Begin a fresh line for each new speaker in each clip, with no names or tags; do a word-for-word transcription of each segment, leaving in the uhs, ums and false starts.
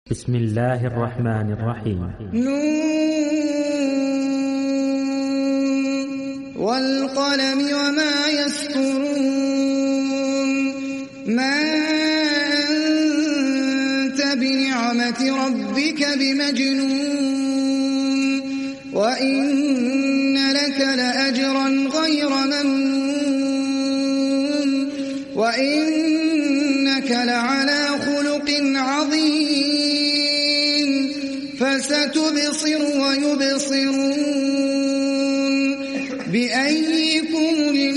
بسم الله الرحمن الرحيم.
نون والقلم وما يسطرون ما أنت بنعمة ربك بمجنون وإن لك لأجرا غير ممنون وإنك لعلى خلق عظيم فستبصر ويبصرون بأيكم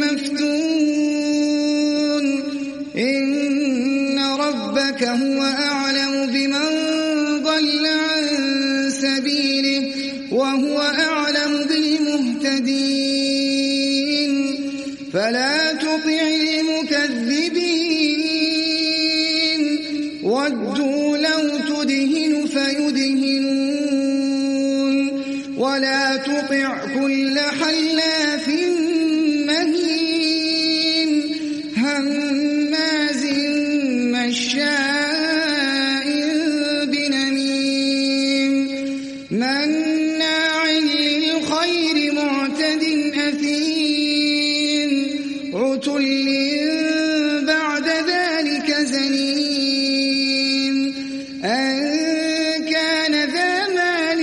المفتون إن ربك هو أعلم بمن ضل عن سبيله وهو أعلم بالمهتدين فلا تطع المكذبين ودوا لو تدهن فيدهنون ولا تطع كل حلاف مهين هماز مشاء بنميم مناع للخير معتد أثيم عتل بعد ذلك زنيم أن كان ذا مال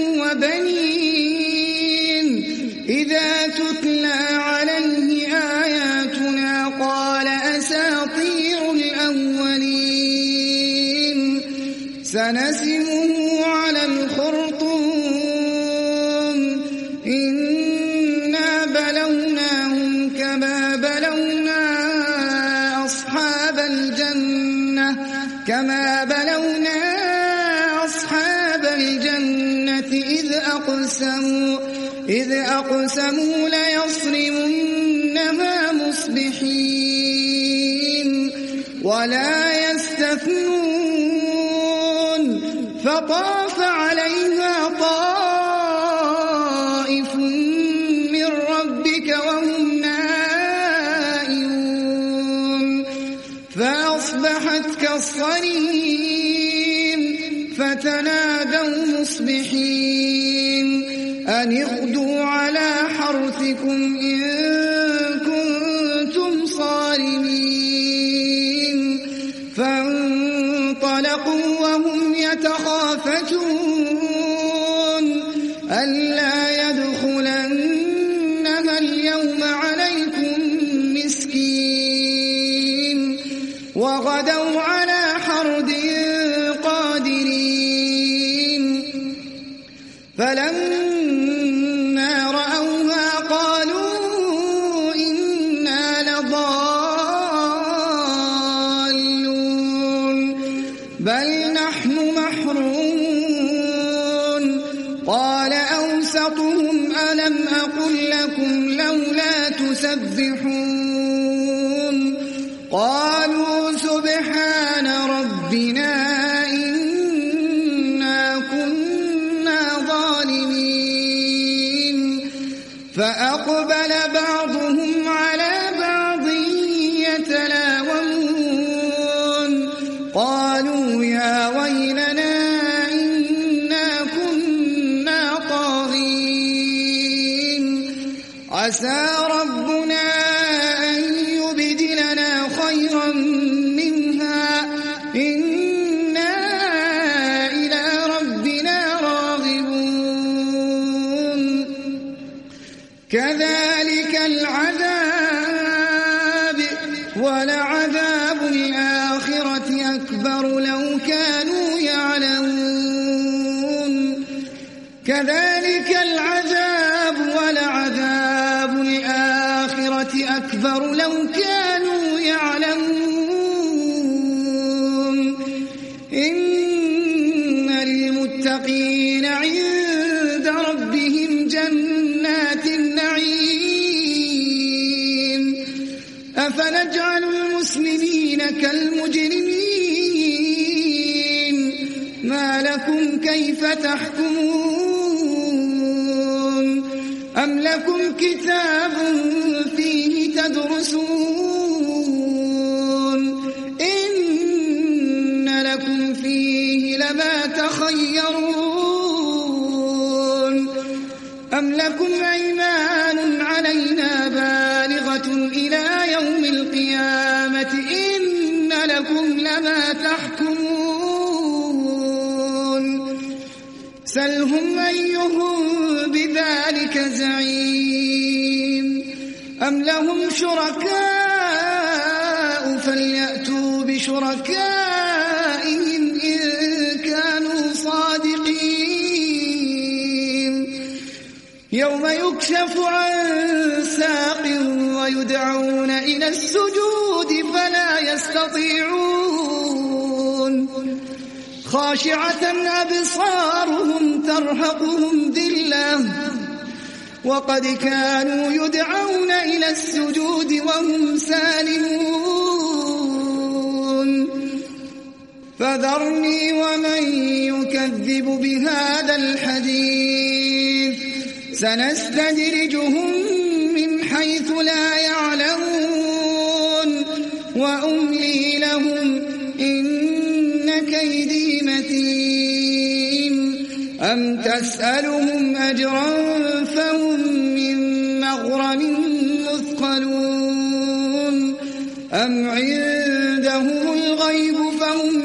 وبنين إذا تتلى عليه آياتنا قال أساطير الأولين سنسمه على الخرطوم إنا بلوناهم كما بلونا أصحاب الجنة كما بلونا أصحاب الجنة إذ أقسموا إذ أقسموا ليصرمنها مصبحين ولا يستثنون فطاف عليها طائف من ربك وهم نائمون فأصبحت كالصريم فتنادوا مصبحين أن اغدوا على حرثكم إن كنتم صارمين فانطلقوا وهم يتخافتون ألا يدخلنها اليوم عليكم مسكين وغدوا على حرد قادرين فلما رأوها قالوا إنا لضالون بل نحن محرومون قال أوسطهم ألم أقل لكم لولا تسبحون قالوا سبحان ربنا إنا كنا ظالمين فأقبل بعضهم على بعض يتلاومون قالوا يا ويلنا إنا كنا طاغين عسى ربنا أن يبدلنا خيرا منها إنا إلى ربنا راغبون كذلك العذاب ولعذاب الآخرة أكبر لو كانوا يعلمون كذلك العذاب ولعذاب الآخرة أكبر لو كانوا يعلمون إن للمتقين عند ربهم جنات النعيم أفنجعل المسلمين كالمجرمين ما لكم كيف تحكمون أم لكم كتاب فيه تدرسون إن لكم فيه لما لما تخيرون أم لكم أيمان علينا بالغة إلى يوم القيامة إن لكم لما تحكمون سلهم أيهم بذلك زعيم أم لهم شركاء فليأتوا بشركائهم إن كانوا صادقين يوم يكشف عن ساق ويدعون إلى السجود فلا يستطيعون خاشعة أبصارهم ترهقهم ذلة وقد كانوا يدعون إلى السجود وهم سالمون فذرني ومن يكذب بهذا الحديث سنستدرجهم من حيث لا يعلمون وأملي لهم إن كيدي متين أم تسألهم أجرا فهم من مغرم مثقلون أم عندهم الغيب فهم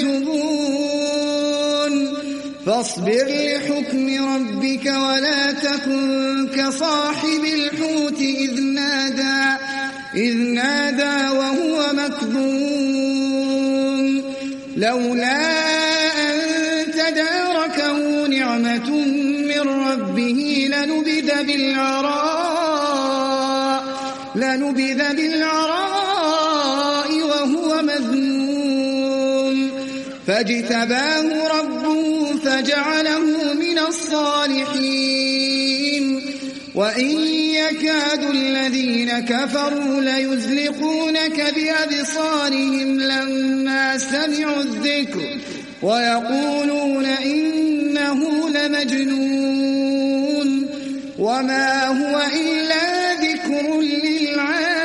يكتبون فاصبر لحكم ربك ولا تكن كصاحب الحوت إذ نادى إذ نادى وهو مكظوم لولا أن تداركه نعمة من ربه لنبذ بالعراء لنبذ بالعراء وهو مذموم فاجتباه ربه فجعله من الصالحين وإن يكاد الذين كفروا ليزلقونك بأبصارهم لما سمعوا الذكر ويقولون إنه لمجنون وما هو إلا ذكر للعالمين